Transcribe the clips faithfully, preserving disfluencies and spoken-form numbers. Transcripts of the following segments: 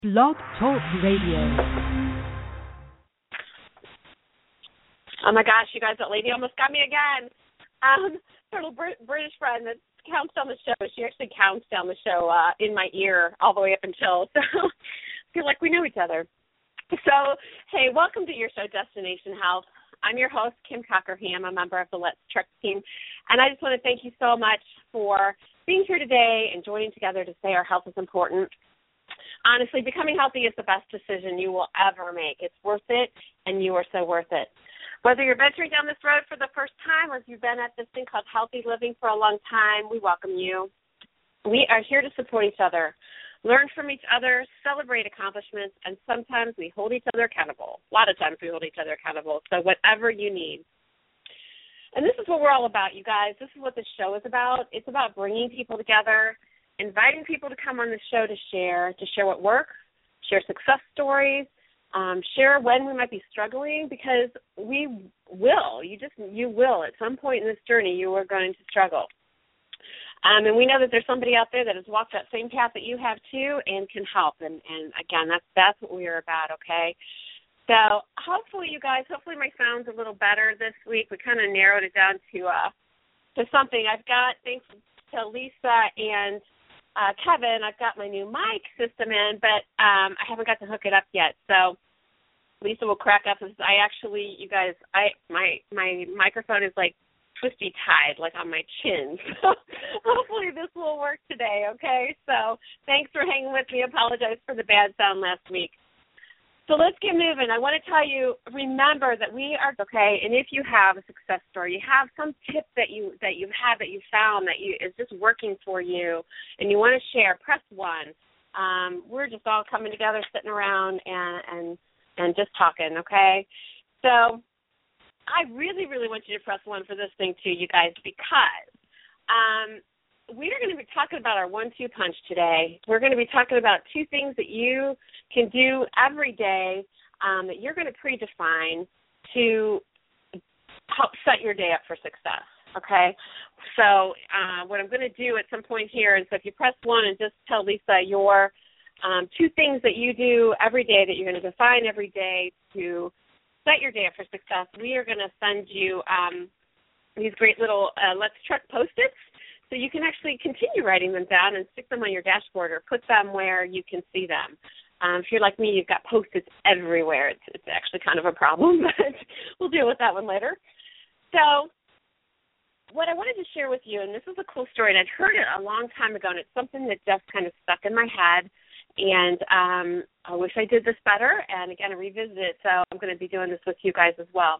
Blog Talk Radio. Oh my gosh, you guys, that lady almost got me again. Um, her little Brit- British friend that counts down the show, she actually counts down the show uh, in my ear all the way up until, so I feel like we know each other. So, hey, welcome to your show, Destination Health. I'm your host, Kim Cockerham, a member of the Let's Trek team, and I just want to thank you so much for being here today and joining together to say our health is important. Honestly, becoming healthy is the best decision you will ever make. It's worth it, and you are so worth it. Whether you're venturing down this road for the first time or if you've been at this thing called healthy living for a long time, we welcome you. We are here to support each other, learn from each other, celebrate accomplishments, and sometimes we hold each other accountable. A lot of times we hold each other accountable, so whatever you need. And this is what we're all about, you guys. This is what this show is about. It's about bringing people together, inviting people to come on the show to share, to share what works, share success stories, um, share when we might be struggling, because we will. You just, you will. At some point in this journey, you are going to struggle. Um, and we know that there's somebody out there that has walked that same path that you have too and can help. And, and again, that's that's what we're about, okay? So hopefully, you guys, hopefully my sound's a little better this week. We kind of narrowed it down to uh, to something. I've got, thanks to Lisa and Uh, Kevin, I've got my new mic system in, but um, I haven't got to hook it up yet. So Lisa will crack up. I actually, you guys, I my my microphone is like twisty tied, like on my chin. So hopefully this will work today. Okay. So thanks for hanging with me. Apologize for the bad sound last week. So let's get moving. I want to tell you, remember that we are okay, and if you have a success story, you have some tip that you that you've had that you found that you is just working for you, and you want to share, press one. Um, we're just all coming together, sitting around, and and and just talking. Okay, so I really, really want you to press one for this thing too, you guys, because um, we are going to be talking about our one two punch today. We're going to be talking about two things that you can do every day um, that you're going to predefine to help set your day up for success, okay? So uh, what I'm going to do at some point here is if you press one and just tell Lisa your um, two things that you do every day that you're going to define every day to set your day up for success, we are going to send you um, these great little uh, Let's Trek Post-its. So you can actually continue writing them down and stick them on your dashboard or put them where you can see them. Um, if you're like me, you've got Post-its everywhere. It's, it's actually kind of a problem, but we'll deal with that one later. So what I wanted to share with you, and this is a cool story, and I'd heard it a long time ago, and it's something that just kind of stuck in my head, and um, I wish I did this better, and again, I revisit it, so I'm going to be doing this with you guys as well.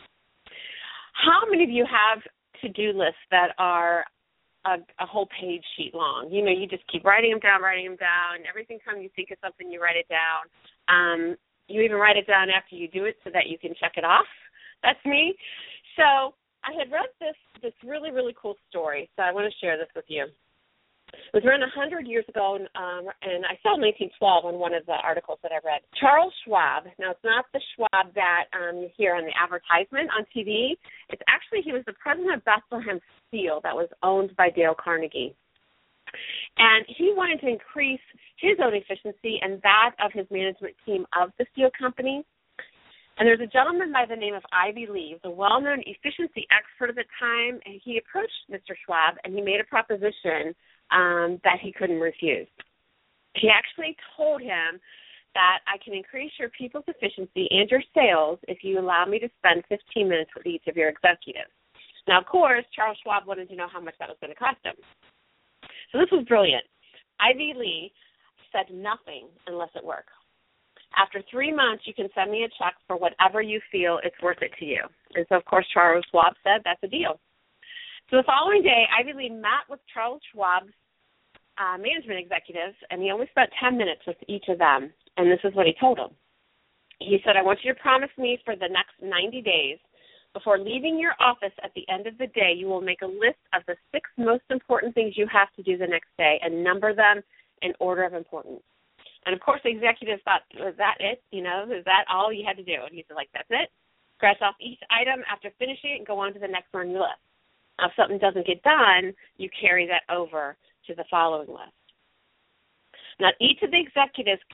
How many of you have to-do lists that are A, a whole page sheet long? You know, you just keep writing them down, writing them down. Every time you think of something, you write it down. Um, you even write it down after you do it so that you can check it off. That's me. So I had read this this really, really cool story, so I want to share this with you. It was around one hundred years ago, and, um, and I saw nineteen twelve in one of the articles that I read. Charles Schwab, now it's not the Schwab that um, you hear on the advertisement on T V. It's actually, he was the president of Bethlehem Steel that was owned by Dale Carnegie. And he wanted to increase his own efficiency and that of his management team of the steel company. And there's a gentleman by the name of Ivy Lee, the well-known efficiency expert at the time, and he approached Mister Schwab, and he made a proposition um, that he couldn't refuse. He actually told him that I can increase your people's efficiency and your sales if you allow me to spend fifteen minutes with each of your executives. Now, of course, Charles Schwab wanted to know how much that was going to cost him. So this was brilliant. Ivy Lee said nothing unless it worked. After three months, you can send me a check for whatever you feel it's worth it to you. And so, of course, Charles Schwab said, that's a deal. So the following day, Ivy Lee met with Charles Schwab's uh, management executives, and he only spent ten minutes with each of them. And this is what he told them. He said, I want you to promise me for the next ninety days, before leaving your office at the end of the day, you will make a list of the six most important things you have to do the next day and number them in order of importance. And, of course, the executives thought, was that it? You know, is that all you had to do? And he said, like, that's it. Scratch off each item after finishing it and go on to the next one on your list. Now, if something doesn't get done, you carry that over to the following list. Now, each of the executives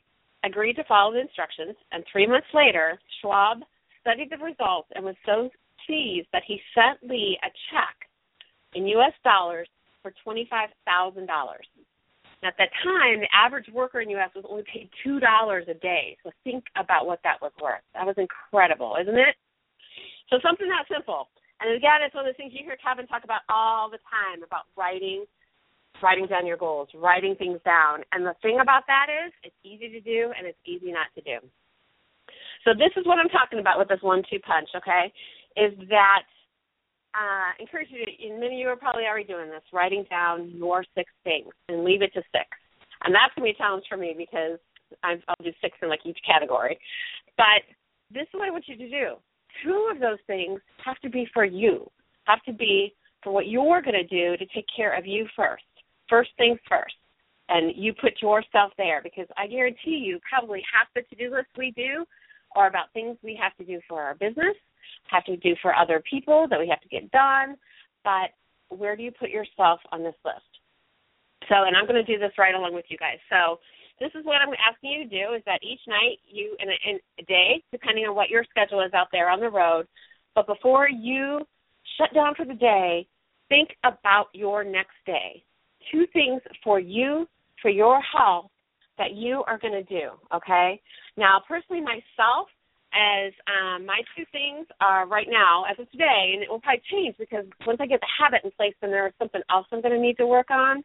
agreed to follow the instructions, and three months later, Schwab studied the results and was so pleased that he sent Lee a check in U S dollars for twenty-five thousand dollars. At that time, the average worker in the U S was only paid two dollars a day. So think about what that was worth. That was incredible, isn't it? So something that simple. And again, it's one of those things you hear Kevin talk about all the time, about writing, writing down your goals, writing things down. And the thing about that is it's easy to do and it's easy not to do. So this is what I'm talking about with this one two punch, okay, is that Uh, encourage you to, and many of you are probably already doing this, writing down your six things and leave it to six. And that's going to be a challenge for me because I'm, I'll do six in like each category. But this is what I want you to do. Two of those things have to be for you, have to be for what you're going to do to take care of you first. First things first. And you put yourself there because I guarantee you probably half the to-do lists we do are about things we have to do for our business, have to do for other people that we have to get done, but where do you put yourself on this list? So, and I'm going to do this right along with you guys. So this is what I'm asking you to do is that each night you, in a, in a day, depending on what your schedule is out there on the road, but before you shut down for the day, think about your next day. Two things for you, for your health, that you are going to do, okay? Now, personally, myself, as um, my two things are right now, as of today, and it will probably change because once I get the habit in place, then there's something else I'm going to need to work on.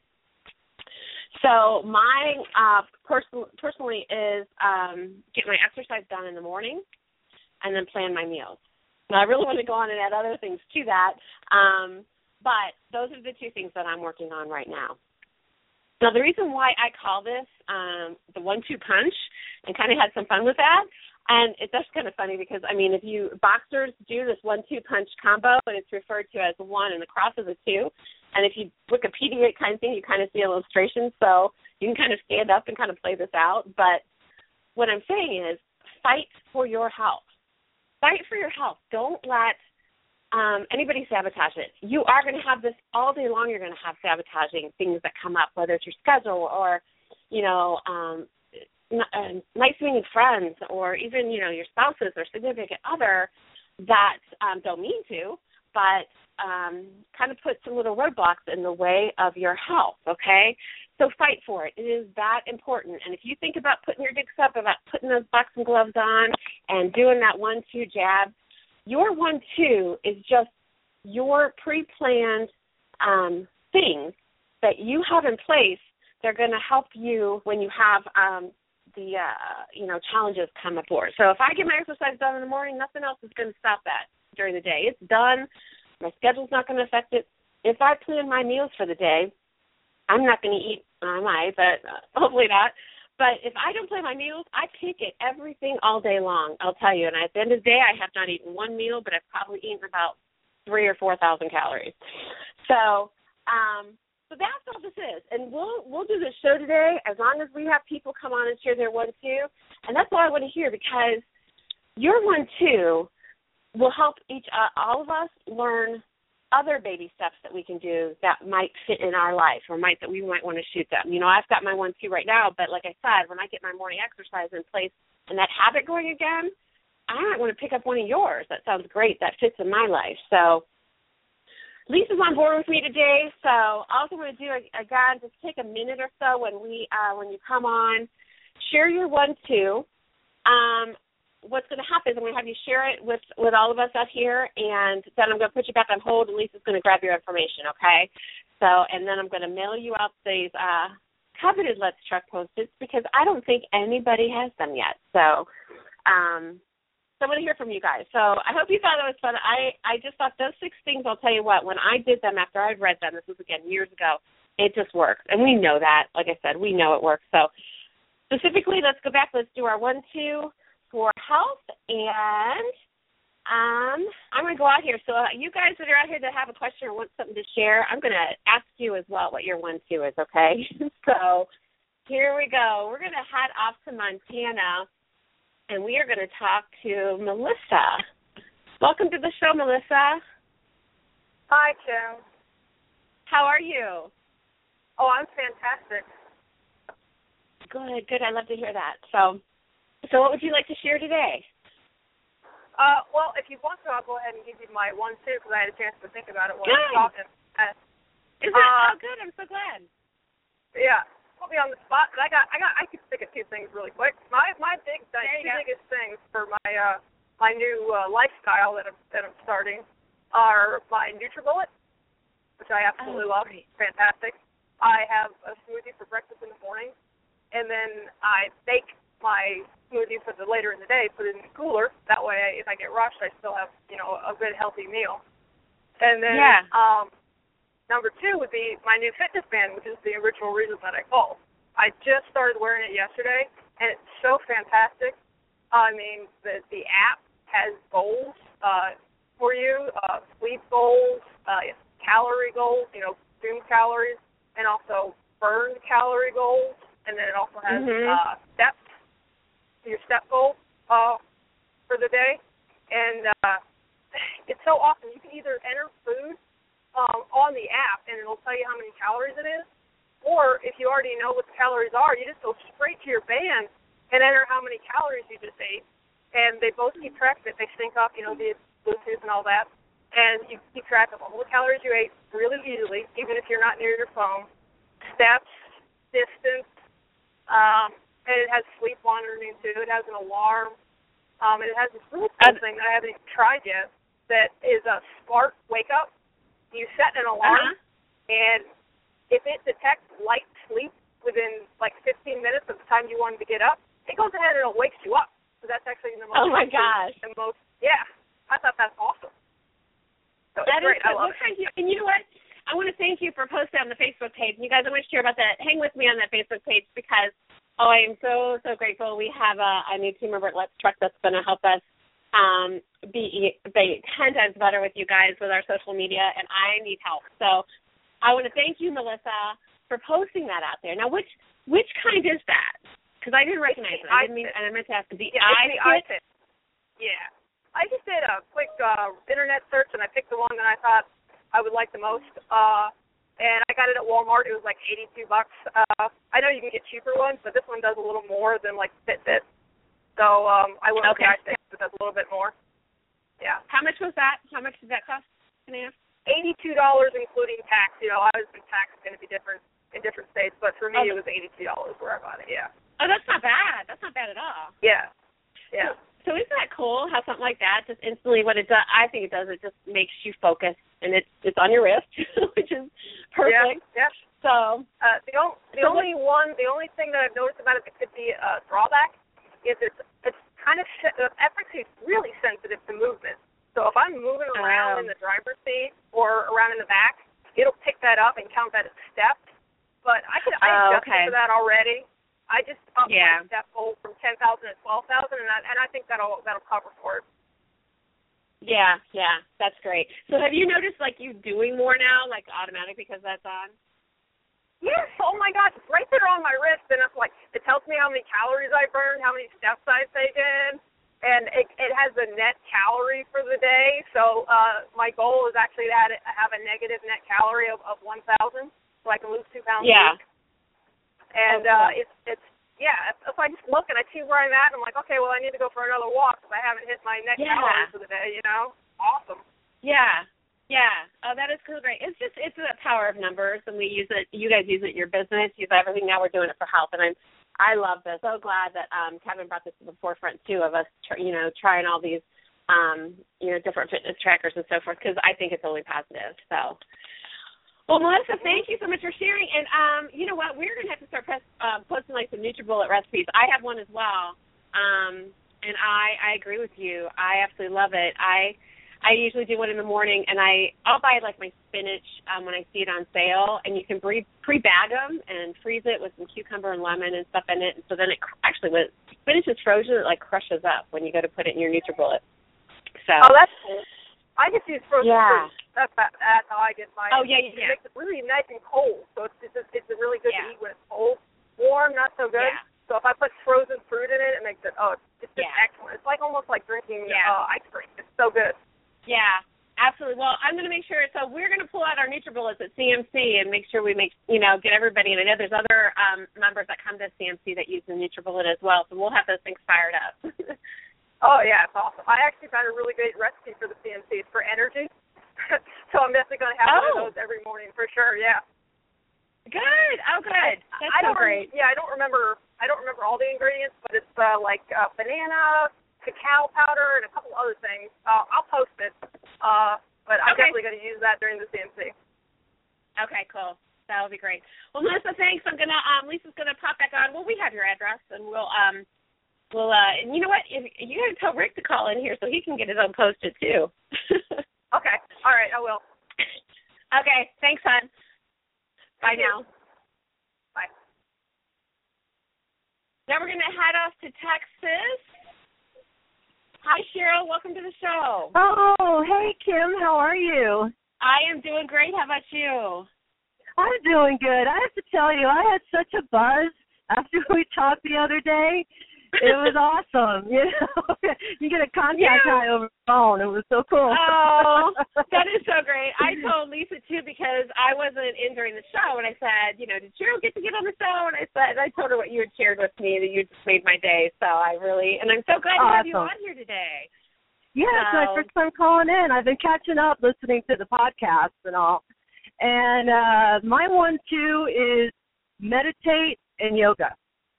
So my uh, person, personally is um, get my exercise done in the morning and then plan my meals. Now, I really want to go on and add other things to that, um, but those are the two things that I'm working on right now. Now, the reason why I call this um, the one two punch and kind of had some fun with that, and it's just kind of funny because, I mean, if you boxers do this one two punch combo, and it's referred to as one and the cross is a two, and if you Wikipedia it kind of thing, you kind of see illustrations, so you can kind of stand up and kind of play this out. But what I'm saying is fight for your health. Fight for your health. Don't let Um, anybody sabotage it. You are going to have this all day long. You're going to have sabotaging things that come up, whether it's your schedule or, you know, um, n- uh, nice meeting friends or even, you know, your spouses or significant other that um, don't mean to, but um, kind of put some little roadblocks in the way of your health, okay? So fight for it. It is that important. And if you think about putting your dicks up, about putting those boxing gloves on and doing that one two jab, your one two is just your pre-planned um, things that you have in place. They're going to help you when you have um, the uh, you know challenges come aboard. So if I get my exercise done in the morning, nothing else is going to stop that during the day. It's done. My schedule's not going to affect it. If I plan my meals for the day, I'm not going to eat. I might, but uh, hopefully not. But if I don't plan my meals, I pick at everything all day long, I'll tell you. And at the end of the day, I have not eaten one meal, but I've probably eaten about three or four thousand calories. So, um, so that's all this is. And we'll we'll do this show today as long as we have people come on and share their one two. And that's all I want to hear because your one two will help each uh, all of us learn other baby steps that we can do that might fit in our life or might that we might want to shoot them. You know, I've got my one two right now, but like I said, when I get my morning exercise in place and that habit going again, I might want to pick up one of yours. That sounds great. That fits in my life. So Lisa's on board with me today. So all I'm going to do, again, just take a minute or so when we uh, when you come on, share your one two. Um, what's going to happen is I'm going to have you share it with, with all of us out here, and then I'm going to put you back on hold, and Lisa's going to grab your information, okay? So, and then I'm going to mail you out these uh, coveted Let's Truck Post-its because I don't think anybody has them yet. So, um, so I want to hear from you guys. So I hope you thought that was fun. I, I just thought those six things, I'll tell you what, when I did them after I'd read them, this was, again, years ago, it just works. And we know that. Like I said, we know it works. So specifically, let's go back. Let's do our one, two, for health, and um, I'm going to go out here. So uh, you guys that are out here that have a question or want something to share, I'm going to ask you as well what your one two is, okay? So here we go. We're going to head off to Montana, and we are going to talk to Melissa. Welcome to the show, Melissa. Hi, Kim. How are you? Oh, I'm fantastic. Good, good. I love to hear that. So So what would you like to share today? Uh, well, if you want to, I'll go ahead and give you my one, too, because I had a chance to think about it while good. I was talking. Uh, Is it? uh, oh, good. I'm so glad. Yeah. Put me on the spot. I got, I got, I could think of two things really quick. My, my big, the two go. biggest things for my, uh, my new uh, lifestyle that I'm, that I'm starting are my NutriBullet, which I absolutely oh, love. Great. Fantastic. I have a smoothie for breakfast in the morning, and then I bake my smoothie for the later in the day, put it in the cooler. That way, if I get rushed, I still have, you know, a good healthy meal. And then yeah. um, number two would be my new fitness band, which is the original reason that I called. I just started wearing it yesterday, and it's so fantastic. I mean, the the app has goals uh, for you, uh, sleep goals, uh, calorie goals, you know, consume calories, and also burn calorie goals. And then it also has mm-hmm. uh, steps, your step goal uh, for the day. And uh, it's so awesome. You can either enter food um, on the app, and it'll tell you how many calories it is, or if you already know what the calories are, you just go straight to your band and enter how many calories you just ate. And they both keep track of it. They sync up, you know, via Bluetooth and all that. And you keep track of all the calories you ate really easily, even if you're not near your phone. Steps, distance, um, and it has sleep monitoring too. It has an alarm. Um, and it has this really cool thing that I haven't even tried yet that is a smart wake up. You set an alarm, uh-huh. and if it detects light sleep within like fifteen minutes of the time you wanted to get up, it goes ahead and it wakes you up. So that's actually the most. Oh my gosh. The most. Yeah, I thought that's awesome. So that it's great. Is, I love well, it. thank you. And you know what? I want to thank you for posting on the Facebook page. You guys, I want to share about that. Hang with me on that Facebook page because, oh, I am so, so grateful. We have a, a new team member at Let's Truck that's going to help us um, be, be ten times better with you guys with our social media, and I need help. So I want to thank you, Melissa, for posting that out there. Now, which which kind is that? Because I didn't recognize it. I didn't mean, and I meant to ask the yeah, eye fit. Yeah. I just did a quick uh, internet search, and I picked the one that I thought I would like the most. Uh, and I got it at Walmart. It was like eighty-two bucks. Uh, I know you can get cheaper ones, but this one does a little more than like Fitbit. So um, I went okay. with the iFit, but that's a little bit more. Yeah. How much was that? How much did that cost? Can I ask? eighty-two dollars including tax. You know, I was the tax is going to be different in different states, but for me oh. it was eighty-two dollars where I bought it. Yeah. Oh, that's not bad. That's not bad at all. Yeah. Yeah. So, so isn't that cool how something like that just instantly what it does? I think it does. It just makes you focus, and it's it's on your wrist, which is perfect. Yeah. yeah. So uh, the only the so only one the only thing that I've noticed about it that could be a drawback is it's it's kind of the F X is really sensitive to movement. So if I'm moving around um, in the driver's seat or around in the back, it'll pick that up and count that as steps. But I could I oh, adjusted okay. for that already. I just upped yeah. my step goal from ten thousand to twelve thousand, and I and I think that'll that'll cover for it. Yeah, yeah, that's great. So have you noticed like you doing more now, like automatic because that's on? Yes. Oh my gosh, it's right there on my wrist, and it's like it tells me how many calories I burned, how many steps I've taken. And it, it has a net calorie for the day. So uh, my goal is actually to have, have a negative net calorie of, of one thousand, so I can lose two pounds yeah. a week. And okay. uh, it's, it's yeah, if, if I just look and I see where I'm at, I'm like, okay, well, I need to go for another walk because I haven't hit my net yeah. calorie for the day, you know? Awesome. Yeah. Yeah. Oh, that is cool. Great. It's just, it's the power of numbers, and we use it, you guys use it in your business, use everything. Now we're doing it for health, and I'm I love this. So glad that um, Kevin brought this to the forefront, too, of us, tr- you know, trying all these, um, you know, different fitness trackers and so forth, because I think it's only positive. So, well, Melissa, thank you so much for sharing. And um, you know what? We're going to have to start press, uh, posting, like, some NutriBullet recipes. I have one as well, um, and I, I agree with you. I absolutely love it. I I usually do one in the morning, and I, I'll buy, like, my spinach um, when I see it on sale, and you can pre- pre-bag them and freeze it with some cucumber and lemon and stuff in it. And so then it actually, when spinach is frozen, it, like, crushes up when you go to put it in your NutriBullet. So. Oh, that's cool. I just use frozen yeah. fruit. That's, that's how I get mine. Oh, yeah, yeah. It makes it really nice and cold, so it's it's, it's really good yeah. to eat when it's cold. Warm, not so good. Yeah. So if I put frozen fruit in it, it makes it, oh, it's just yeah. excellent. It's like almost like drinking yeah. uh, ice cream. It's so good. Yeah, absolutely. Well, I'm going to make sure. So we're going to pull out our NutriBullets at C M C and make sure we make, you know, get everybody. And I know there's other uh, um, members that come to C M C that use the NutriBullet as well, so we'll have those things fired up. Oh, yeah, it's awesome. I actually found a really great recipe for the C M C. It's for energy. So I'm definitely going to have oh. one of those every morning for sure, yeah. Good. Oh, good. That's I don't so great. Re- yeah, I don't remember I don't remember all the ingredients, but it's uh, like uh, banana, cacao powder, and a couple other things. Uh, I'll post it, uh, but I'm okay. definitely going to use that during the C M C. Okay, cool. That would be great. Well, Melissa, thanks. I'm gonna um, Lisa's gonna pop back on. Well, we have your address, and we'll um, we'll uh, and you know what? If, you gotta tell Rick to call in here so he can get his own posted too. Okay. All right. I will. Okay. Thanks, hon. Bye now. Bye. Now we're going to head off to Texas. Hi, Cheryl. Welcome to the show. Oh, hey, Kim. How are you? I am doing great. How about you? I'm doing good. I have to tell you, I had such a buzz after we talked the other day. It was awesome. You know, you get a contact yeah. high over the phone. It was so cool. Oh, that is so great. I told Lisa, too, because I wasn't in during the show, and I said, you know, did Cheryl get to get on the show? And I said, I told her what you had shared with me, that you just made my day. So I really, and I'm so glad to have you on here today. Yeah, so, it's my first time calling in. I've been catching up, listening to the podcasts and all. And uh, my one, too, is meditate and yoga.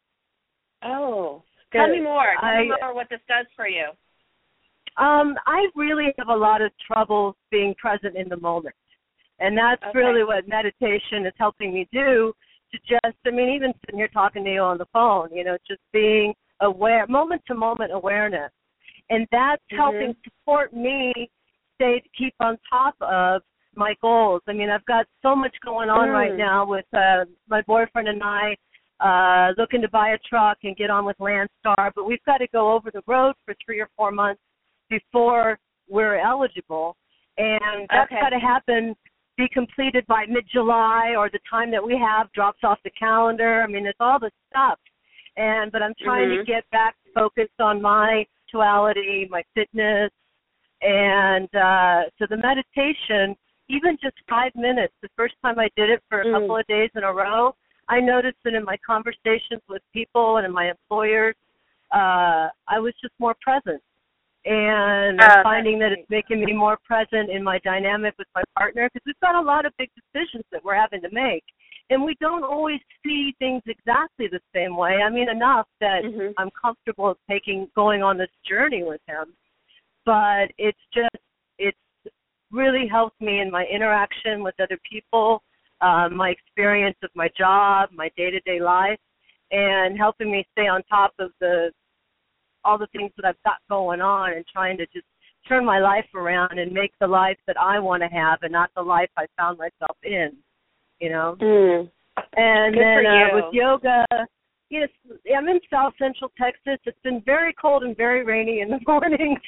Oh, Tell me more. Tell I, me more what this does for you. Um, I really have a lot of trouble being present in the moment. And that's okay. really what meditation is helping me do, to just, I mean, even sitting here talking to you on the phone, you know, just being aware, moment-to-moment awareness. And that's mm-hmm. helping support me stay, keep on top of my goals. I mean, I've got so much going on mm. right now with uh, my boyfriend and I, Uh, looking to buy a truck and get on with Landstar, but we've got to go over the road for three or four months before we're eligible, and that's okay. got to happen, be completed by mid-July, or the time that we have drops off the calendar. I mean, it's all the stuff, and but I'm trying mm-hmm. to get back focused on my sexuality, my fitness, and uh, so the meditation, even just five minutes, the first time I did it for a mm. couple of days in a row, I noticed that in my conversations with people and in my employers, uh, I was just more present. And uh, I'm finding that it's making me more present in my dynamic with my partner, because we've got a lot of big decisions that we're having to make. And we don't always see things exactly the same way. I mean, enough that mm-hmm. I'm comfortable taking going on this journey with him. But it's just, it's really helped me in my interaction with other people, Uh, my experience of my job, my day-to-day life, and helping me stay on top of the all the things that I've got going on, and trying to just turn my life around and make the life that I want to have, and not the life I found myself in, you know. Mm. And Good then for you. Uh, with yoga, yes, I'm in South Central Texas. It's been very cold and very rainy in the mornings.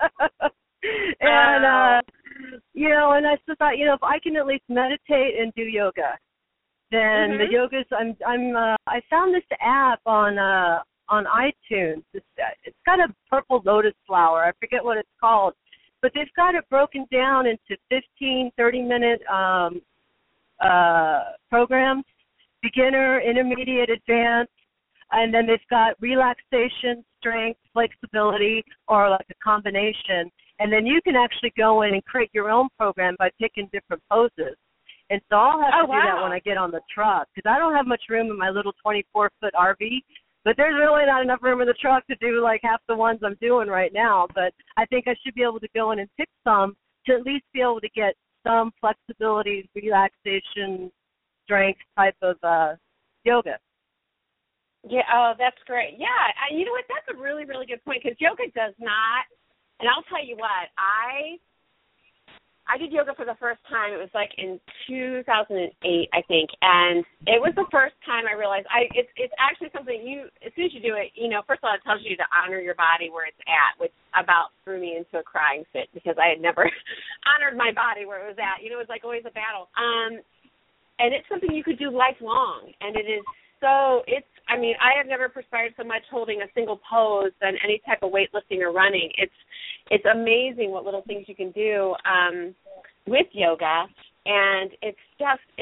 and uh, you know, and I just thought, you know, if I can at least meditate and do yoga, then mm-hmm. the yoga's. I'm. I'm. Uh, I found this app on uh, on iTunes. It's, uh, it's got a purple lotus flower. I forget what it's called, but they've got it broken down into fifteen, thirty minute um, uh, programs: beginner, intermediate, advanced, and then they've got relaxation, strength, flexibility, or like a combination. And then you can actually go in and create your own program by picking different poses. And so I'll have oh, to do wow. that when I get on the truck, because I don't have much room in my little twenty-four foot R V. But there's really not enough room in the truck to do like half the ones I'm doing right now. But I think I should be able to go in and pick some to at least be able to get some flexibility, relaxation, strength type of uh, yoga. Yeah, oh, that's great. Yeah, I, you know what? That's a really, really good point, because yoga does not. And I'll tell you what, I I did yoga for the first time. It was like in two thousand eight, I think, and it was the first time I realized I it's it's actually something you as soon as you do it, you know, first of all, it tells you to honor your body where it's at, which about threw me into a crying fit, because I had never honored my body where it was at. You know, it was like always a battle. Um, and it's something you could do lifelong, and it is so it's. I mean, I have never perspired so much holding a single pose than any type of weightlifting or running. It's it's amazing what little things you can do um, with yoga, and it's just it's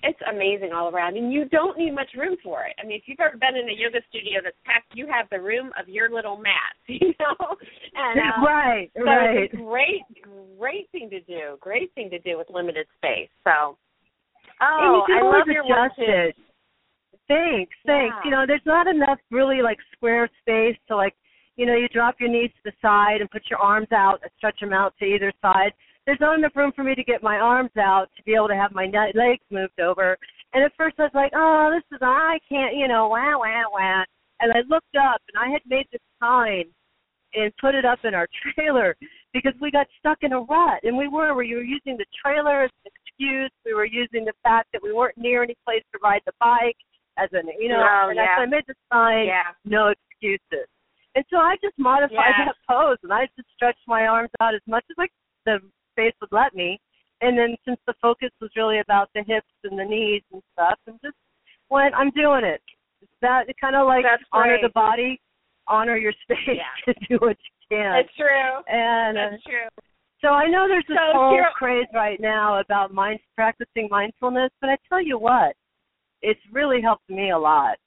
it's amazing all around, and you don't need much room for it. I mean, if you've ever been in a yoga studio that's packed, you have the room of your little mat, you know. And, uh, right, so right. It's a great, great thing to do. Great thing to do with limited space. So, oh, and you can I always love your adjust one too. it. Thanks, thanks. Yeah. You know, there's not enough really like square space to like, you know, you drop your knees to the side and put your arms out and stretch them out to either side. There's not enough room for me to get my arms out to be able to have my legs moved over. And at first I was like, oh, this is, I can't, you know, wah, wah, wah. And I looked up and I had made this sign and put it up in our trailer because we got stuck in a rut. And we were, we were using the trailer as an excuse. We were using the fact that we weren't near any place to ride the bike as an, you know, oh, and yeah. I made the sign, yeah. no excuses. And so I just modified yeah. that pose and I just stretched my arms out as much as like the space would let me. And then since the focus was really about the hips and the knees and stuff, and just went, I'm doing it. That kind of like That's honor great. the body, honor your space Yeah. to do what you can. It's true. And That's uh, true. so I know there's this So whole here- craze right now about mind practicing mindfulness, but I tell you what, it's really helped me a lot.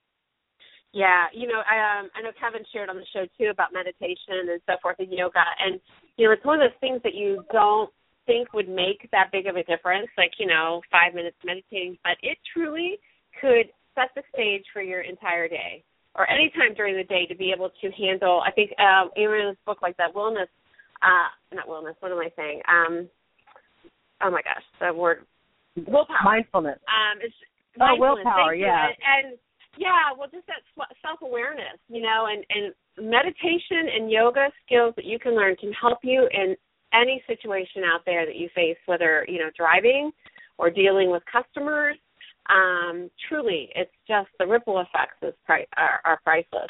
Yeah, you know, I um I know Kevin shared on the show too about meditation and so forth and yoga, and you know it's one of those things that you don't think would make that big of a difference, like you know five minutes meditating, but it truly could set the stage for your entire day or any time during the day to be able to handle. I think um, even in this book like that wellness, uh, not wellness. What am I saying? Um, oh my gosh, the word willpower. Mindfulness. Um, it's oh, mindfulness. willpower. Thank you. Yeah. And, and Yeah, well, just that self-awareness, you know, and, and meditation and yoga skills that you can learn can help you in any situation out there that you face, whether, you know, driving or dealing with customers. Um, truly, it's just the ripple effects is pri- are, are priceless.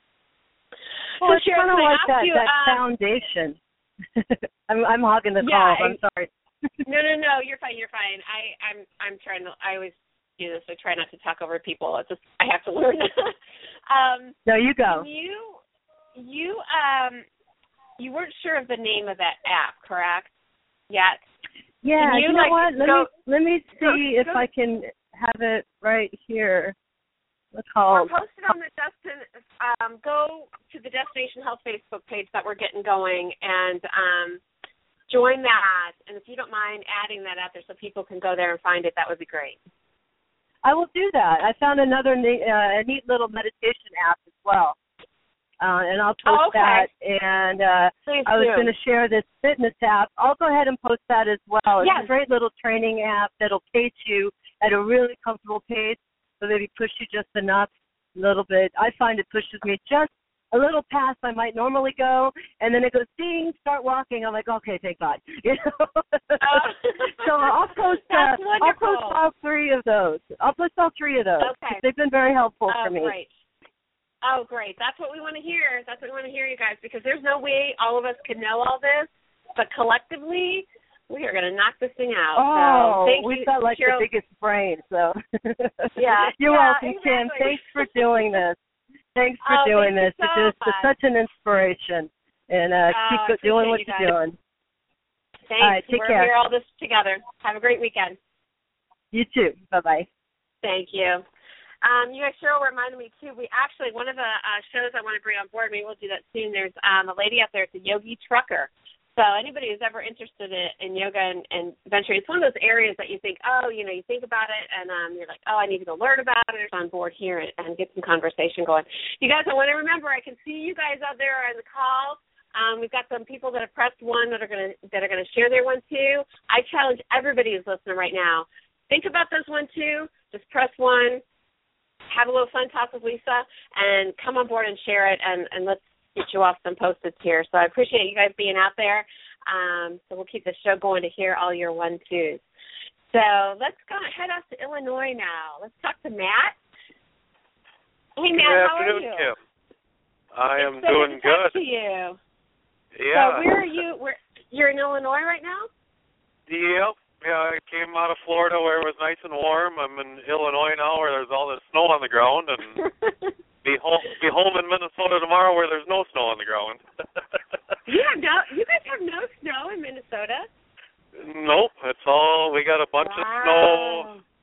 Well, so, it's Cheryl, kind of can I like ask that, you, that um, foundation. I'm, I'm hogging the Yeah, call. I'm sorry. no, no, no, you're fine, you're fine. I, I'm, I'm trying to, I always do this. I try not to talk over people. It's just I have to learn. um, no, you go. You, you, um, you weren't sure of the name of that app, correct? Yet. Yeah. Can you, you know like, what? Let go, me let me see go, if go. I can have it right here. What's Or called? post it on the Destin. Um, go to the Destination Health Facebook page that we're getting going and um, join that. And if you don't mind adding that out there so people can go there and find it, that would be great. I will do that. I found another neat, uh, a neat little meditation app as well, uh, and I'll post oh, okay. that. And uh, Please I was do. going to share this fitness app. I'll go ahead and post that as well. It's Yes. a great little training app that'll pace you at a really comfortable pace, so maybe push you just enough, a little bit. I find it pushes me just a little past I might normally go, and then it goes, ding, start walking. I'm like, okay, thank God. You know? Oh. So I'll post, uh, That's I'll wonderful. post all three of those. I'll post all three of those. Okay. They've been very helpful Oh, for me. great. Oh, great. That's what we want to hear. That's what we want to hear, you guys, because there's no way all of us can know all this, but collectively, we are going to knock this thing out. Oh, so thank we've you, got like Cheryl. the biggest brain, so. Yeah. You're yeah, welcome, exactly. Kim. Thanks for doing this. Thanks for Oh, doing thank this. you so It's, just, much. it's such an inspiration. And uh, Oh, keep I go- doing what appreciate you you're guys. doing. Thanks. All right, take We're care. here all this together. Have a great weekend. You too. Bye-bye. Thank you. Um, you guys, Cheryl reminded me, too, we actually, one of the uh, shows I want to bring on board, maybe we'll do that soon, there's um, a lady out there, it's a yogi trucker. So anybody who's ever interested in, in yoga and, and venture, it's one of those areas that you think, oh, you know, you think about it, and um, you're like, oh, I need to go learn about it, on board here and, and get some conversation going. You guys, I want to remember, I can see you guys out there on the call. Um, we've got some people that have pressed one that are going to that are going to share their one too. I challenge everybody who's listening right now. Think about those one too. Just press one. Have a little fun talk with Lisa, and come on board and share it, and, and let's get you off some Post-its here. So I appreciate you guys being out there. Um, so we'll keep the show going to hear all your one twos. So let's go head off to Illinois now. Let's talk to Matt. Hey Matt, good how are afternoon, you? Kim. I am it's so doing good. To talk good. to you. Yeah. So where are you? Where you're in Illinois right now? Yep. Yeah, I came out of Florida where it was nice and warm. I'm in Illinois now where there's all this snow on the ground, and be home be home in Minnesota tomorrow where there's no snow on the ground. You have no. You guys have no snow in Minnesota. Nope. It's all we got a bunch wow. of snow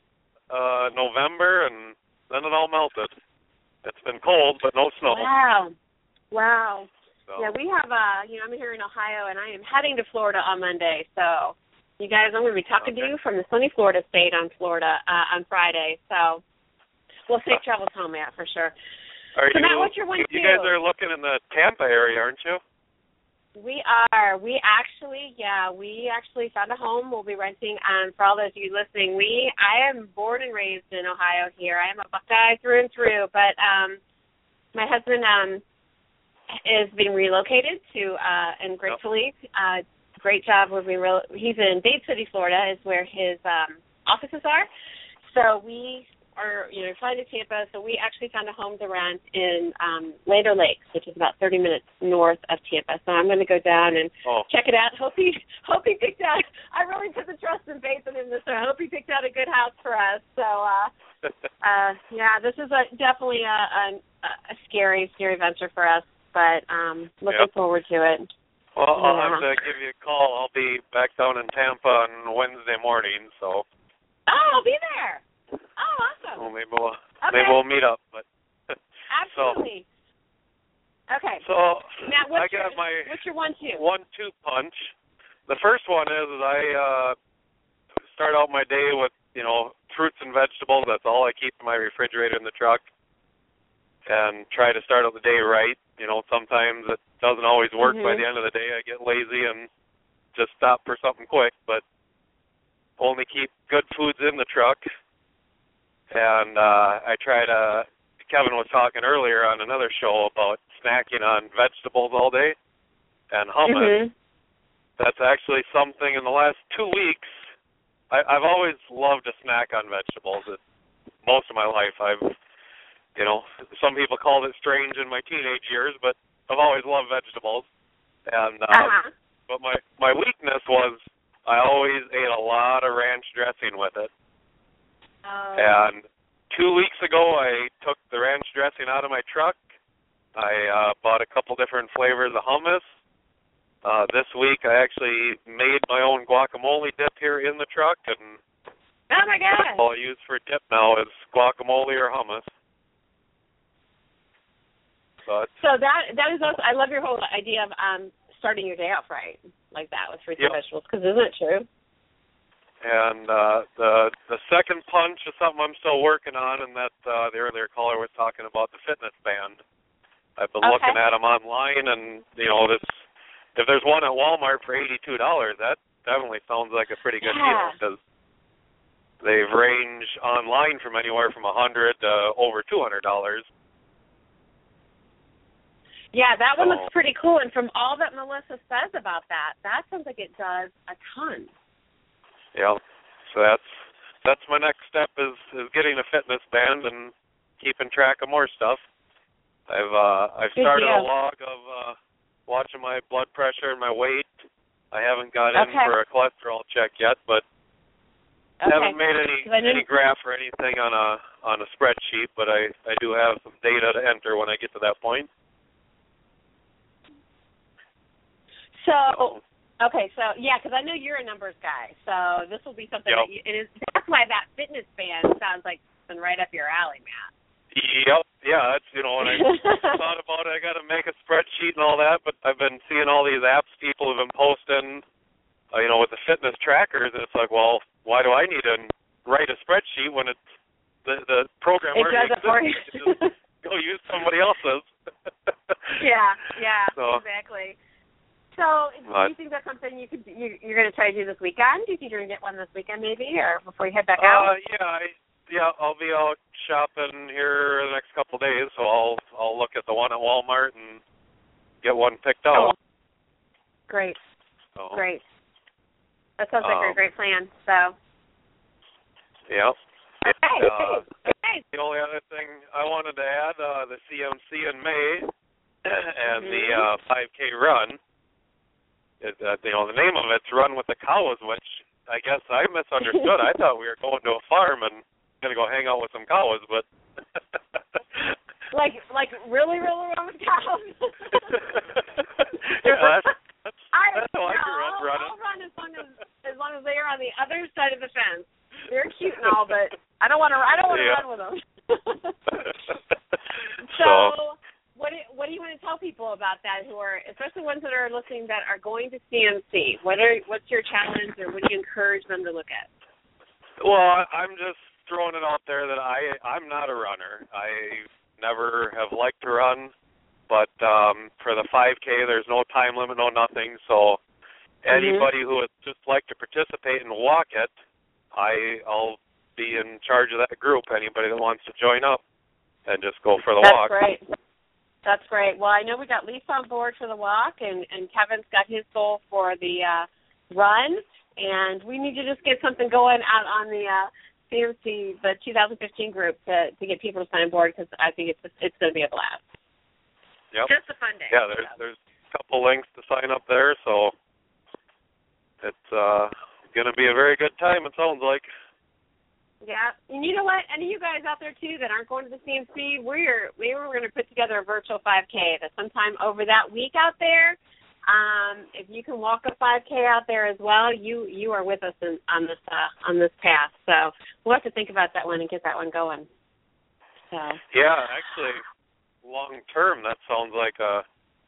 uh, November, and then it all melted. It's been cold, but no snow. Wow. Wow. So. Yeah, we have, uh, you know, I'm here in Ohio, and I am heading to Florida on Monday. So, you guys, I'm going to be talking okay. to you from the sunny Florida state on Florida uh, on Friday. So, well, safe travels home, Matt, for sure. Are so, you, Matt, what's your one, you two? guys are looking in the Tampa area, aren't you? We are. We actually, yeah, we actually found a home. We'll be renting. Um, for all those of you listening, we, I am born and raised in Ohio here. I am a Buckeye through and through, but um, my husband um, is being relocated to, uh, and gratefully, uh, great job. We're being re- he's in Dade City, Florida, is where his um, offices are. So we are, you know, flying to Tampa. So we actually found a home to rent in um, Lander Lakes, which is about thirty minutes north of Tampa. So I'm going to go down and oh. check it out. Hope he, hope he picked out. I really put the trust and faith in him this time. I hope he picked out a good house for us. So, uh, uh, yeah, this is a definitely a, a, a scary, scary venture for us, but um, looking yep. forward to it. Well, yeah. I'll have to give you a call. I'll be back down in Tampa on Wednesday morning, so. Oh, I'll be there. Oh, awesome. Well, maybe we'll okay. maybe we'll meet up. But absolutely. So, okay. So Matt, what's I got your, my what's your one two? One two punch. The first one is, is I uh, start out my day with you know fruits and vegetables. That's all I keep in my refrigerator in the truck, and try to start out the day right. You know, sometimes it doesn't always work. Mm-hmm. By the end of the day, I get lazy and just stop for something quick. But only keep good foods in the truck. And uh, I try to, Kevin was talking earlier on another show about snacking on vegetables all day and hummus. Mm-hmm. That's actually something in the last two weeks, I, I've always loved to snack on vegetables. It, most of my life, I've, you know, some people called it strange in my teenage years, but I've always loved vegetables. And uh, uh-huh. But my, my weakness was I always ate a lot of ranch dressing with it. Um, And two weeks ago, I took the ranch dressing out of my truck. I uh, bought a couple different flavors of hummus. Uh, this week, I actually made my own guacamole dip here in the truck, and oh my God! all I use for dip now is guacamole or hummus. But so that that is also. I love your whole idea of um, starting your day off right, like that with fruits yep. and vegetables. Because isn't it true? And uh, the the second punch is something I'm still working on, and that uh, the earlier caller was talking about the fitness band. I've been okay. looking at them online, and you know, this if there's one at Walmart for eighty-two dollars, that definitely sounds like a pretty good yeah. deal because they range online from anywhere from a hundred to over two hundred dollars. Yeah, that one So, looks pretty cool, and from all that Melissa says about that, that sounds like it does a ton. Yeah, so that's that's my next step is, is getting a fitness band and keeping track of more stuff. I've uh, I've Good started deal. a log of uh, watching my blood pressure and my weight. I haven't got okay. in for a cholesterol check yet, but okay. haven't made any any didn't... graph or anything on a on a spreadsheet. But I I do have some data to enter when I get to that point. So. so Okay, so yeah, because I know you're a numbers guy, so this will be something yep. that you, it is. That's why that fitness band sounds like something right up your alley, Matt. Yep, yeah, that's you know when I thought about it, I got to make a spreadsheet and all that. But I've been seeing all these apps people have been posting, uh, you know, with the fitness trackers, and it's like, well, why do I need to write a spreadsheet when it's the the program it already does it for you. Just go use somebody else's. yeah, yeah, so, exactly. So, do but, you think that's something you could you, you're going to try to do this weekend? Do you think you're going to get one this weekend, maybe, or before you head back uh, out? yeah, I, yeah, I'll be out shopping here the next couple of days, so I'll I'll look at the one at Walmart and get one picked out. Oh. Great, so, great. That sounds like um, a great plan. So. Yeah. Okay. Uh, okay. The only other thing I wanted to add, uh, the C M C in May and mm-hmm. the uh, five K run. It, uh, you know, the name of it's Run with the Cows, which I guess I misunderstood. I thought we were going to a farm and going to go hang out with some cows, but... like, like really, really run with cows? yeah, that's, that's, I, that's how I grew up I'll, running. I'll run as long as, as long as they are on the other side of the fence. They're cute and all, but I don't want about that who are, especially ones that are listening that are going to C M C? What are what's your challenge, or what do you encourage them to look at? Well, I, I'm just throwing it out there that I I'm not a runner. I never have liked to run, but um, for the five K, there's no time limit, no nothing. So anybody mm-hmm. who would just like to participate and walk it, I I'll be in charge of that group. Anybody that wants to join up and just go for the That's walk. That's great. That's great. Well, I know we got Lisa on board for the walk, and, and Kevin's got his goal for the uh, run, and we need to just get something going out on the uh, C M C, the two thousand fifteen group, to, to get people to sign on board, because I think it's it's going to be a blast. Yep. Just a fun day. Yeah, there's so. there's a couple links to sign up there, so it's uh, going to be a very good time, it sounds like. Yeah, and you know what? Any of you guys out there, too, that aren't going to the C M C, we're, we were going to put together a virtual five K that sometime over that week out there. Um, if you can walk a five K out there as well, you you are with us in, on this uh, on this path. So we'll have to think about that one and get that one going. So. Yeah, actually, long term, that sounds like a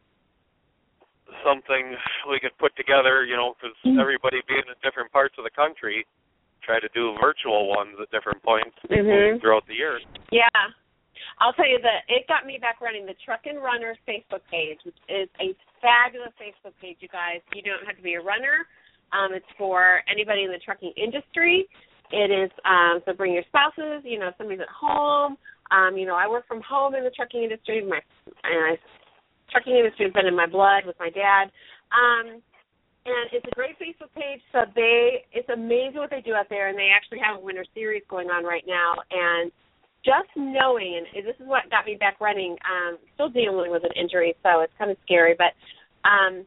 something we could put together, you know, because mm-hmm. everybody being in different parts of the country, try to do virtual ones at different points mm-hmm. throughout the year. Yeah. I'll tell you that it got me back running the Truck and Runners Facebook page, which is a fabulous Facebook page, you guys. You don't have to be a runner. Um, it's for anybody in the trucking industry. It is, um, so bring your spouses, you know, somebody's at home. Um, you know, I work from home in the trucking industry. My and I, trucking industry has been in my blood with my dad. Um And it's a great Facebook page, so they it's amazing what they do out there, and they actually have a winter series going on right now. And just knowing, and this is what got me back running, um, still dealing with an injury, so it's kind of scary, but um,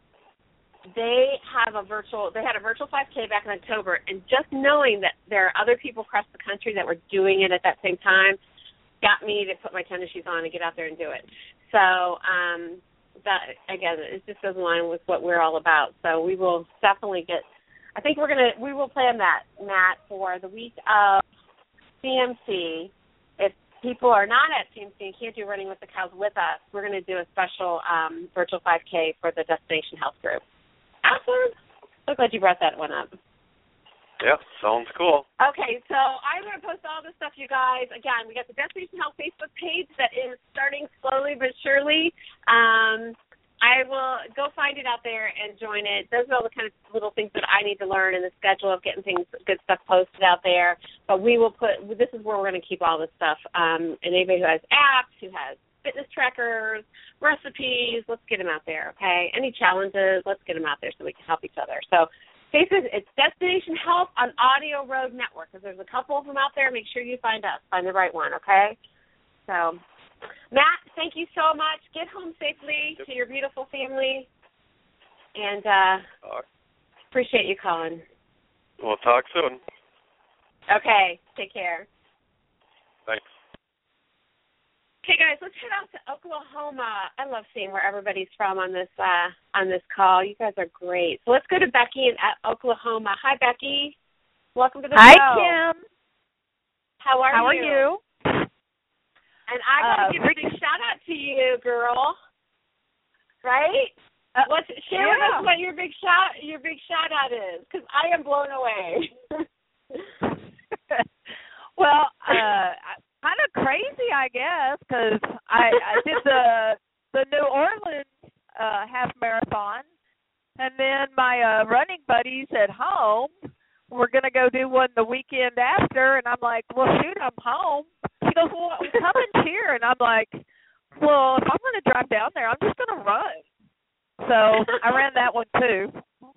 they have a virtual, they had a virtual five K back in October, and just knowing that there are other people across the country that were doing it at that same time got me to put my tennis shoes on and get out there and do it. So, um that again, it just goes in line with what we're all about. So we will definitely get. I think we're gonna we will plan that, Matt, for the week of C M C. If people are not at C M C and can't do Running with the Cows with us, we're gonna do a special um, virtual five K for the Destination Health Group. Awesome. So glad you brought that one up. Yeah, sounds cool. Okay, so I'm going to post all this stuff, you guys. Again, we got the Destination Health Facebook page that is starting slowly but surely. Um, I will go find it out there and join it. Those are all the kind of little things that I need to learn in the schedule of getting things, good stuff posted out there. But we will put, this is where we're going to keep all this stuff. Um, and anybody who has apps, who has fitness trackers, recipes, let's get them out there, okay? Any challenges, let's get them out there so we can help each other. So, Facebook, it's Destination Health on Audio Road Network, because there's a couple of them out there. Make sure you find us, find the right one, okay? So, Matt, thank you so much. Get home safely yep. to your beautiful family, and uh, uh, appreciate you calling. We'll talk soon. Okay, take care. Thanks. Okay, guys, let's head out to Oklahoma. I love seeing where everybody's from on this uh, on this call. You guys are great. So let's go to Becky in at Oklahoma. Hi, Becky. Welcome to the Hi, show. Hi, Kim. How are How you? are you? And I got to uh, give a big shout out to you, girl. Right? Uh, What's share yeah. with us what your big shout your big shout out is, because I am blown away. Well, uh. kind of crazy, I guess, because I, I did the the New Orleans uh, half marathon, and then my uh, running buddies at home were going to go do one the weekend after, and I'm like, well, shoot, I'm home. She goes, well, come and cheer, and I'm like, well, if I'm going to drive down there, I'm just going to run. So I ran that one, too.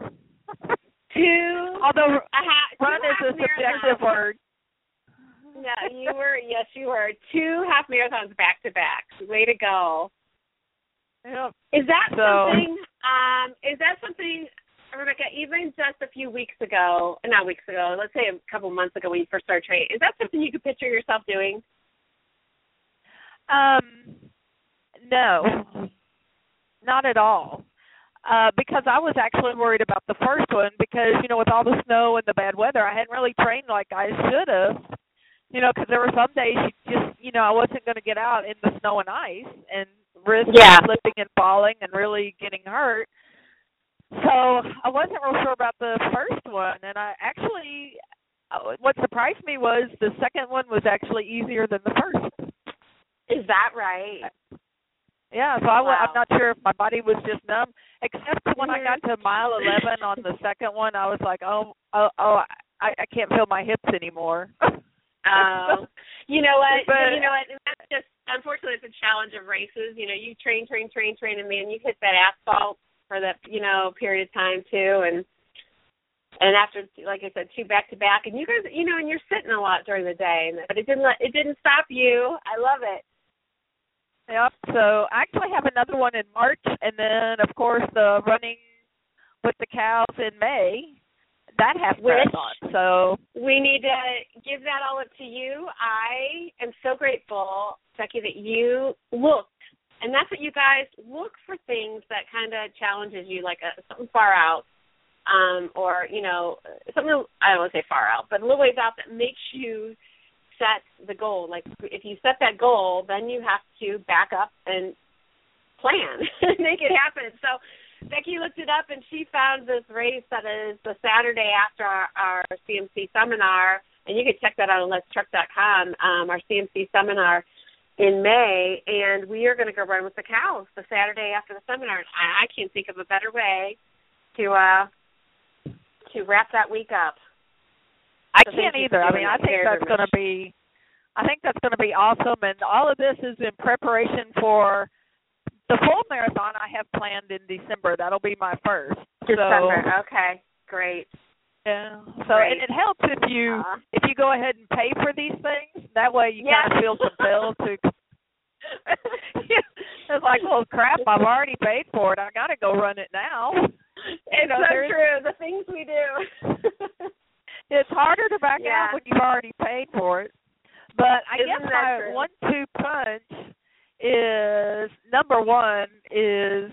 Two, Although ha- run is a subjective word. No, you were, yes, you were. Two half marathons back to back. Way to go. Yep. Is that so, something, um, is that something, Rebecca, even just a few weeks ago, not weeks ago, let's say a couple months ago when you first started training, is that something you could picture yourself doing? Um, no, not at all. Uh, because I was actually worried about the first one because, you know, with all the snow and the bad weather, I hadn't really trained like I should have. You know, because there were some days you just, you know, I wasn't going to get out in the snow and ice and risk Yeah. of slipping and falling and really getting hurt. So I wasn't real sure about the first one, and I actually, uh, what surprised me was the second one was actually easier than the first. Is that right? Yeah, so I, Wow. I'm not sure if my body was just numb, except when I got to mile eleven on the second one, I was like, oh, oh, oh I, I can't feel my hips anymore. Oh, you know what? But, you know what? And that's just, unfortunately, it's a challenge of races. You know, you train, train, train, train, and man, you hit that asphalt for that, you know, period of time too, and and after, like I said, two back to back, and you guys, you know, and you're sitting a lot during the day, but it didn't, let, it didn't stop you. I love it. Yep. So I actually have another one in March, and then of course the running with the cows in May. That half marathon. So we need to give that all up to you. I am so grateful, Becky, that you looked, and that's what you guys look for, things that kind of challenges you, like a, something far out, um, or you know, something I don't want to say far out, but a little ways out that makes you set the goal. Like if you set that goal, then you have to back up and plan, make it happen. So Becky looked it up, and she found this race that is the Saturday after our, our C M C seminar, and you can check that out on let's truck dot com, um, our C M C seminar in May, and we are going to go run with the cows the Saturday after the seminar. I, I can't think of a better way to uh, to wrap that week up. I So can't either. I mean, I think that's going to be, I think that's going to be awesome. And all of this is in preparation for the full marathon I have planned in December. That'll be my first. December. So, okay, great. Yeah. So it, it helps if you uh, if you go ahead and pay for these things. That way you yes. kind of feel compelled to. It's like, well, crap! I've already paid for it. I got to go run it now. It's you know, so true. The things we do. It's harder to back yeah. out when you've already paid for it. But I Isn't guess my true? one-two punch is, number one, is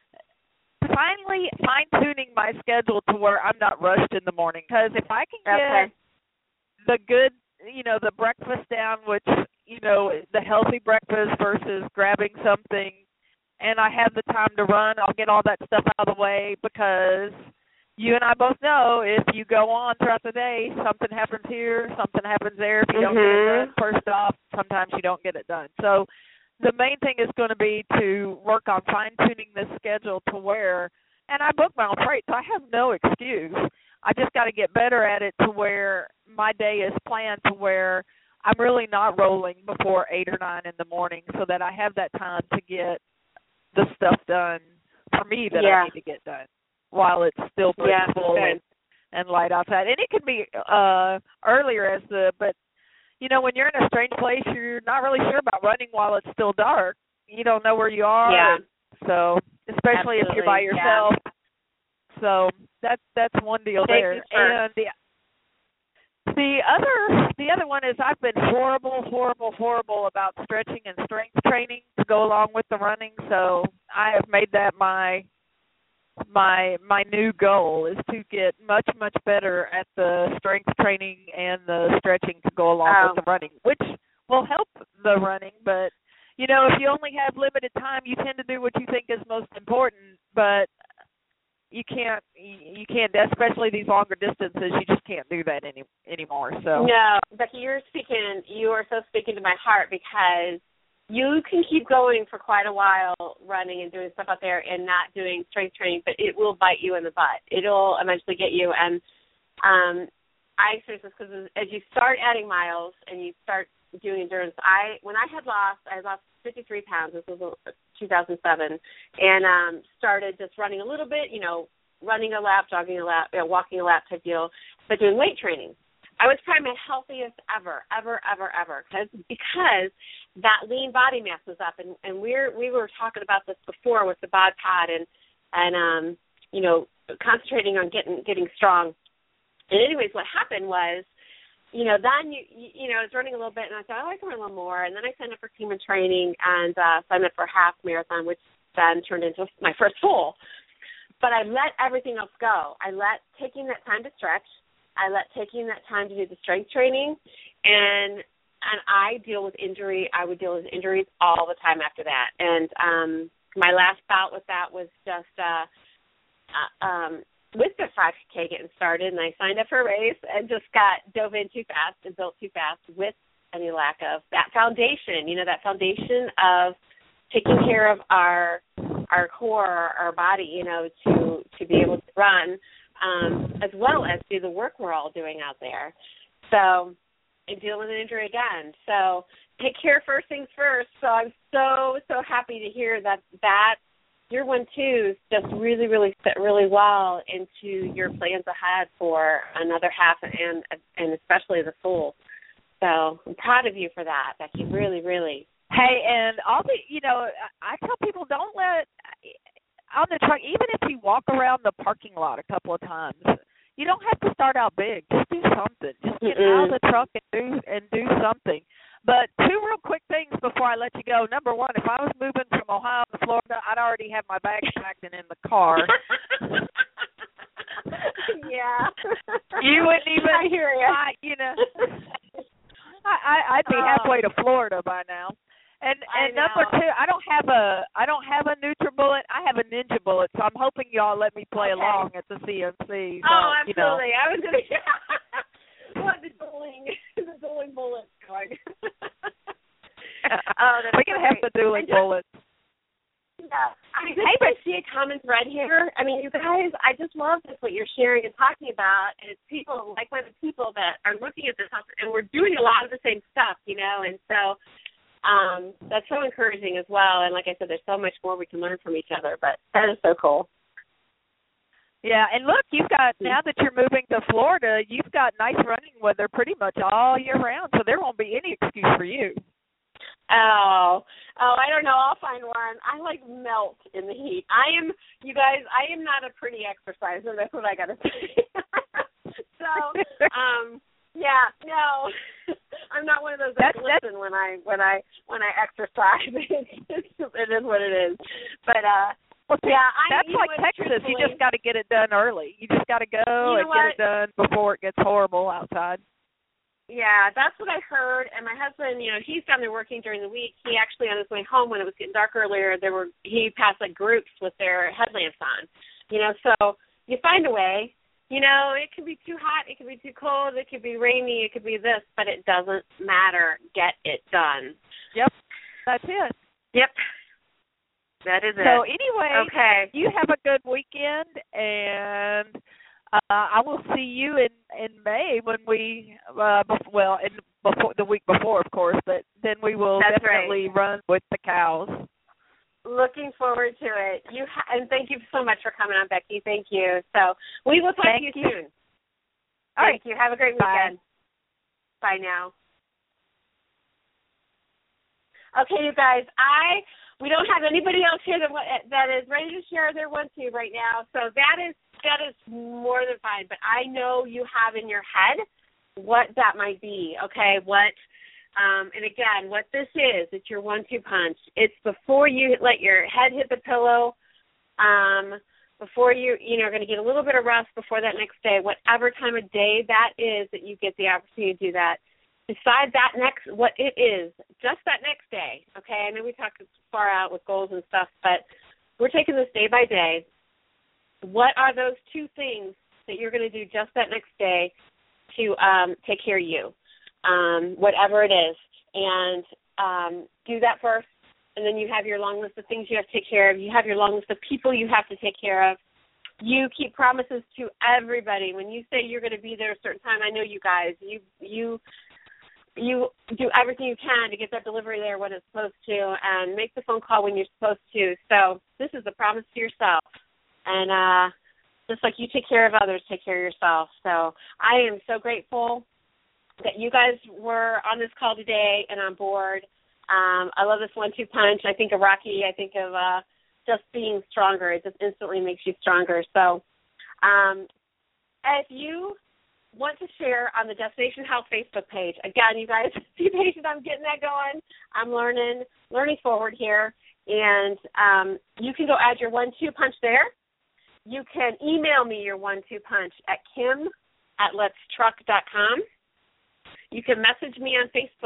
finally fine-tuning my schedule to where I'm not rushed in the morning. Because if I can get okay. the good, you know, the breakfast down, which, you know, the healthy breakfast versus grabbing something, and I have the time to run, I'll get all that stuff out of the way, because you and I both know if you go on throughout the day, something happens here, something happens there. If you mm-hmm. don't get it done first off, sometimes you don't get it done. So the main thing is going to be to work on fine-tuning this schedule to where, and I book my own freight, so I have no excuse. I just got to get better at it to where my day is planned to where I'm really not rolling before eight or nine in the morning, so that I have that time to get the stuff done for me that yeah. I need to get done while it's still pretty yeah, full and, and light outside. And it can be uh, earlier as the, but, you know, when you're in a strange place, you're not really sure about running while it's still dark. You don't know where you are. Yeah. So, especially Absolutely. if you're by yourself. Yeah. So, that's, that's one deal Safety there. first. And the The other the other one is I've been horrible, horrible, horrible about stretching and strength training to go along with the running. So I have made that my my my new goal is to get much, much better at the strength training and the stretching to go along oh. with the running, which will help the running. But, you know, if you only have limited time, you tend to do what you think is most important, but you can't, you can't, especially these longer distances, you just can't do that any anymore. So no, Becky, you're speaking, you are so speaking to my heart, because you can keep going for quite a while running and doing stuff out there and not doing strength training, but it will bite you in the butt. It'll eventually get you. And um, I experience this because as you start adding miles and you start doing endurance, I when I had lost, I lost fifty-three pounds. This was two thousand seven, and um, started just running a little bit, you know, running a lap, jogging a lap, you know, walking a lap type deal, but doing weight training. I was probably my healthiest ever, ever, ever, ever, because because that lean body mass was up, and and we're we were talking about this before with the bod pod and and um you know concentrating on getting getting strong. And anyways, what happened was, you know, then you you know I was running a little bit, and I thought, oh, I can run a little more, and then I signed up for Team and Training and uh, signed up for a half marathon, which then turned into my first full. But I let everything else go. I let taking that time to stretch. I let taking that time to do the strength training, and and I deal with injury. I would deal with injuries all the time after that. And um, my last bout with that was just uh, uh, um, with the five K getting started, and I signed up for a race and just got dove in too fast and built too fast with any lack of that foundation. You know, that foundation of taking care of our our core, our body. You know, to to be able to run, um, as well as do the work we're all doing out there. So. And deal with an injury again. So take care first things first. So I'm so, so happy to hear that that your one twos just really, really fit really well into your plans ahead for another half and and especially the full. So I'm proud of you for that, Becky. Really, really. Hey, and all the, you know, I tell people don't let, on the truck, even if you walk around the parking lot a couple of times, you don't have to start out big. Just do something. Just get Mm-mm. out of the truck and do and do something. But two real quick things before I let you go. Number one, if I was moving from Ohio to Florida, I'd already have my bags packed and in the car. Yeah. You wouldn't even. I hear you. I, you know, I, I I'd be halfway to Florida by now. And and number two, I don't have a I don't have a NutriBullet. I have a Ninja Bullet, so I'm hoping y'all let me play okay. along at the C M C. So, oh, absolutely. You know. I was gonna what the dueling the dueling bullets going. Oh, that's we can great. have the dueling just, bullets. Yeah. I mean, hey, I see a common thread here. I mean, you guys, I just love this, what you're sharing and talking about. And it's people, like-minded people that are looking at this, and we're doing a lot of the same stuff, you know, and so Um, that's so encouraging as well. And like I said, there's so much more we can learn from each other, but that is so cool. Yeah, and look, you've got, now that you're moving to Florida, you've got nice running weather pretty much all year round, so there won't be any excuse for you. Oh, oh, I don't know. I'll find one. I like melt in the heat. I am, you guys, I am not a pretty exerciser. That's what I got to say. So, um, yeah, no, I'm not one of those that that's, listen that's, when I when I when I exercise. It's, it is what it is. But uh, well, yeah, I, that's you like know what, Texas. You just got to get it done early. You just got to go you know and what? get it done before it gets horrible outside. Yeah, that's what I heard. And my husband, you know, he's down there working during the week. He actually on his way home when it was getting dark earlier, there were he passed like groups with their headlamps on. You know, so you find a way. You know, it could be too hot, it could be too cold, it could be rainy, it could be this, but it doesn't matter. Get it done. Yep, that's it. Yep, that is it. So anyway, okay. You have a good weekend, and uh, I will see you in, in May when we, uh, before, well, in, before the week before, of course, but then we will that's definitely right. run with the cows. Looking forward to it. You ha- and thank you so much for coming on, Becky. Thank you. So we will talk thank to you, you soon. All thank right. you. Have a great weekend. Bye. Bye now. Okay, you guys. I we don't have anybody else here that that is ready to share their one two right now. So that is that is more than fine. But I know you have in your head what that might be. Okay, what. Um, and again, what this is, it's your one two punch. It's before you let your head hit the pillow, um, before you, you know, are going to get a little bit of rest before that next day, whatever time of day that is that you get the opportunity to do that. Decide that next, what it is, just that next day, okay? I know we talked far out with goals and stuff, but we're taking this day by day. What are those two things that you're going to do just that next day to um, take care of you? Um, whatever it is, and um, do that first, and then you have your long list of things you have to take care of. You have your long list of people you have to take care of. You keep promises to everybody. When you say you're going to be there a certain time, I know you guys, you you you do everything you can to get that delivery there when it's supposed to, and make the phone call when you're supposed to. So this is a promise to yourself, and uh, just like you take care of others, take care of yourself. So I am so grateful that you guys were on this call today and on board. Um, I love this one two punch. I think of Rocky. I think of uh, just being stronger. It just instantly makes you stronger. So um, if you want to share on the Destination Health Facebook page, again, you guys, be patient. I'm getting that going. I'm learning, learning forward here. And um, you can go add your one two punch there. You can email me your one two punch at kim at let's truck dot com. You can message me on Facebook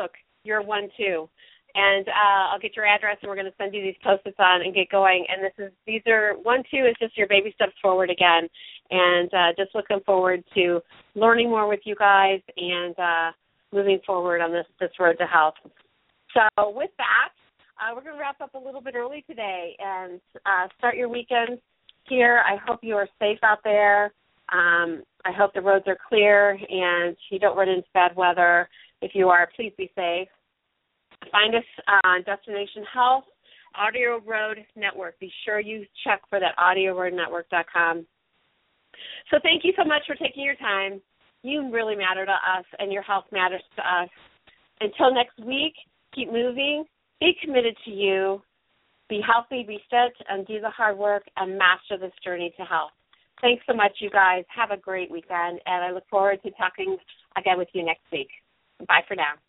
you're one too. And uh, I'll get your address, and we're going to send you these Post-its on and get going. And this is these are one two is just your baby steps forward again, and uh, just looking forward to learning more with you guys and uh, moving forward on this this road to health. So with that, uh, we're going to wrap up a little bit early today and uh, start your weekend here. I hope you are safe out there. Um, I hope the roads are clear and you don't run into bad weather. If you are, please be safe. Find us on Destination Health, Audio Road Network. Be sure you check for that audio road network dot com. So thank you so much for taking your time. You really matter to us, and your health matters to us. Until next week, keep moving, be committed to you, be healthy, be fit, and do the hard work and master this journey to health. Thanks so much, you guys. Have a great weekend, and I look forward to talking again with you next week. Bye for now.